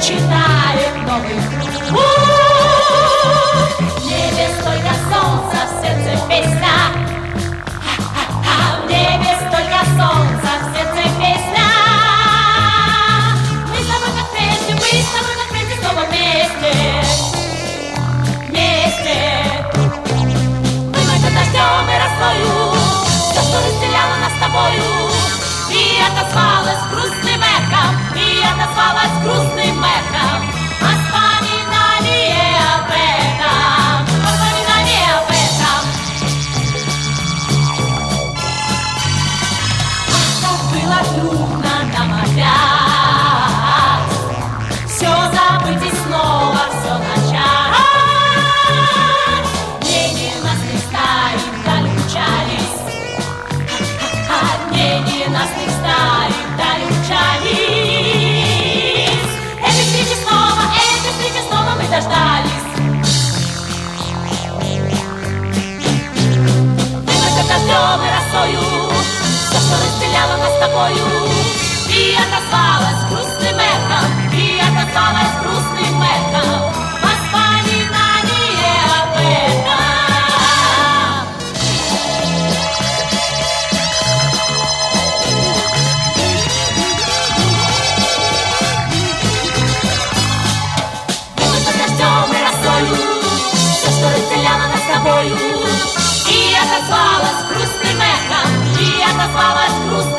начинает новый круг. В небе столько солнца, в сердце песня. В небе столько солнца, в сердце песня. Мы с тобой как прежде, мы с тобой как прежде, снова вместе. Вместе. Вымоем дождем и росою все, что разделяло нас с тобою. И отозвалась грустным эхом, и отозвалась грустным эхом. Воспоминание об этом, воспоминание об этом. Ах, как было трудно нам опять все забыть и снова все начать. Мнения нас не ставим, вдаль умчались. Мнения нас не ставим, вдаль умчались. Этой встречи снова мы дождались. Вымоем дождем и росою все, что разделяло нас с тобою. И отозвалась грустным эхом, и отозвалась грустным эхом. Воспоминание об этом. Вымоем дождем и росою все, что разделяло нас с тобою. И отозвалась грустным эхом, и отозвалась грустным эхом.